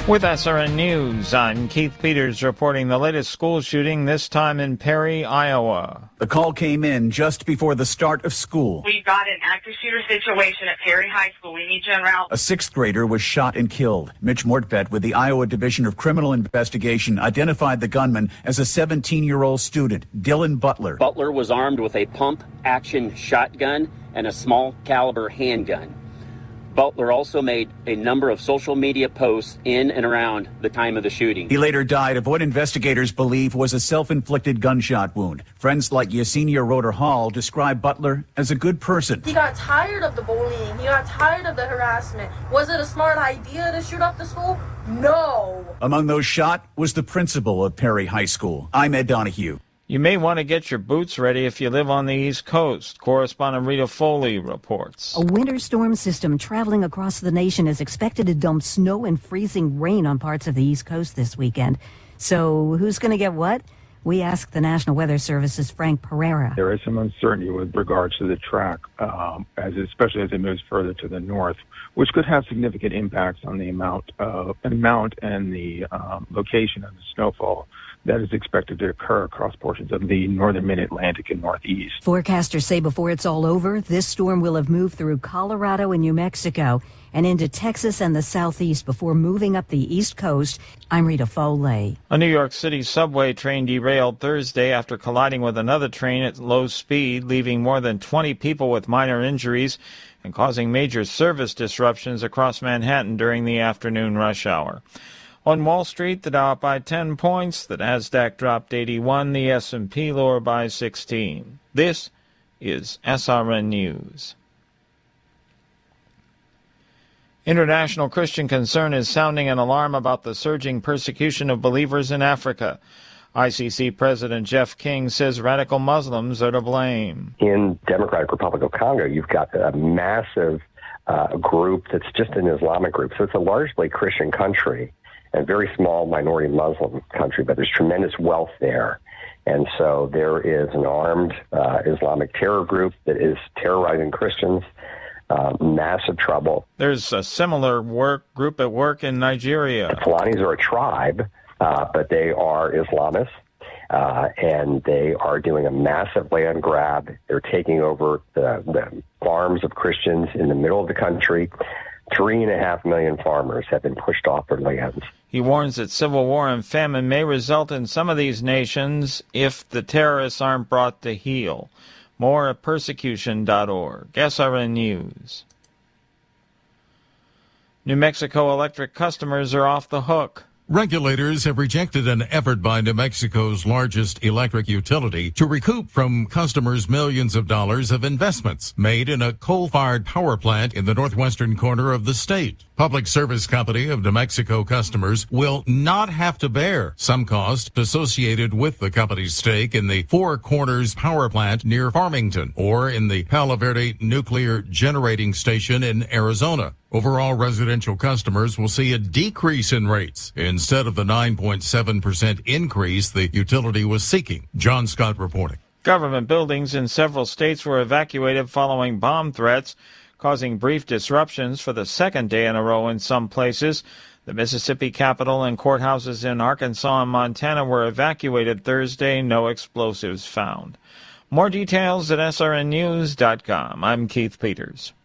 With SRN News, I'm Keith Peters reporting the latest school shooting, this time in Perry, Iowa. The call came in just before the start of school. We've got an active shooter situation at Perry High School. We need you en route. A sixth grader was shot and killed. Mitch Mortvedt with the Iowa Division of Criminal Investigation identified the gunman as a 17-year-old student, Dylan Butler. Butler was armed with a pump-action shotgun and a small-caliber handgun. Butler also made a number of social media posts in and around the time of the shooting. He later died of what investigators believe was a self-inflicted gunshot wound. Friends like Yesenia Roeder Hall describe Butler as a good person. He got tired of the bullying. He got tired of the harassment. Was it a smart idea to shoot up the school? No. Among those shot was the principal of Perry High School. I'm Ed Donahue. You may want to get your boots ready if you live on the East Coast. Correspondent Rita Foley reports. A winter storm system traveling across the nation is expected to dump snow and freezing rain on parts of the East Coast this weekend. So who's going to get what? We asked the National Weather Service's Frank Pereira. There is some uncertainty with regards to the track, especially as it moves further to the north, which could have significant impacts on the amount and the location of the snowfall that is expected to occur across portions of the northern mid-Atlantic and northeast. Forecasters say before it's all over, this storm will have moved through Colorado and New Mexico and into Texas and the southeast before moving up the East Coast. I'm Rita Foley. A New York City subway train derailed Thursday after colliding with another train at low speed, leaving more than 20 people with minor injuries and causing major service disruptions across Manhattan during the afternoon rush hour. On Wall Street, the Dow up by 10 points, the Nasdaq dropped 81, the S&P lower by 16. This is SRN News. International Christian Concern is sounding an alarm about the surging persecution of believers in Africa. ICC President Jeff King says radical Muslims are to blame. In Democratic Republic of Congo, you've got a massive group that's just an Islamic group. So it's a largely Christian country, a very small minority Muslim country, but there's tremendous wealth there. And so there is an armed Islamic terror group that is terrorizing Christians, massive trouble. There's a similar group at work in Nigeria. The Fulanis are a tribe, but they are Islamists, and they are doing a massive land grab. They're taking over the farms of Christians in the middle of the country. 3.5 million farmers have been pushed off their lands. He warns that civil war and famine may result in some of these nations if the terrorists aren't brought to heel. More at persecution.org. SRN News. New Mexico Electric customers are off the hook. Regulators have rejected an effort by New Mexico's largest electric utility to recoup from customers millions of dollars of investments made in a coal-fired power plant in the northwestern corner of the state. Public Service Company of New Mexico customers will not have to bear some cost associated with the company's stake in the Four Corners power plant near Farmington or in the Palo Verde nuclear generating station in Arizona. Overall, residential customers will see a decrease in rates instead of the 9.7% increase the utility was seeking. John Scott reporting. Government buildings in several states were evacuated following bomb threats, causing brief disruptions for the second day in a row in some places. The Mississippi Capitol and courthouses in Arkansas and Montana were evacuated Thursday. No explosives found. More details at srnnews.com. I'm Keith Peters.